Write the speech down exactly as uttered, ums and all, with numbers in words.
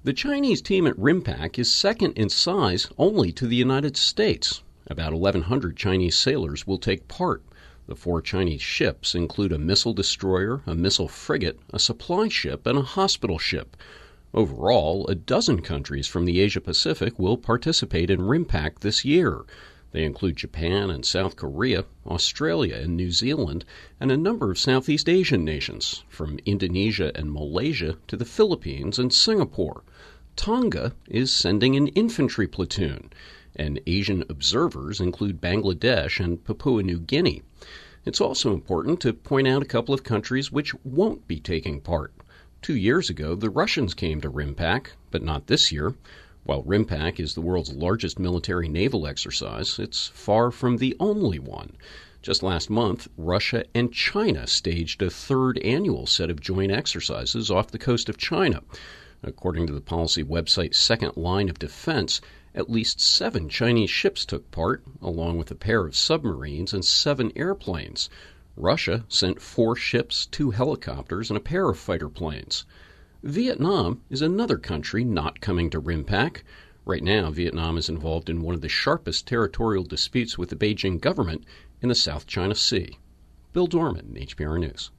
The Chinese team at RIMPAC is second in size only to the United States. About eleven hundred Chinese sailors will take part. The four Chinese ships include a missile destroyer, a missile frigate, a supply ship, and a hospital ship. Overall, a dozen countries from the Asia-Pacific will participate in RIMPAC this year. They include Japan and South Korea, Australia and New Zealand, and a number of Southeast Asian nations, from Indonesia and Malaysia to the Philippines and Singapore. Tonga is sending an infantry platoon, and Asian observers include Bangladesh and Papua New Guinea. It's also important to point out a couple of countries which won't be taking part. Two years ago, the Russians came to RIMPAC, but not this year. While RIMPAC is the world's largest military naval exercise, it's far from the only one. Just last month, Russia and China staged a third annual set of joint exercises off the coast of China. According to the policy website Second Line of Defense, at least seven Chinese ships took part, along with a pair of submarines and seven airplanes. Russia sent four ships, two helicopters, and a pair of fighter planes. Vietnam is another country not coming to RIMPAC. Right now, Vietnam is involved in one of the sharpest territorial disputes with the Beijing government in the South China Sea. Bill Dorman, H P R News.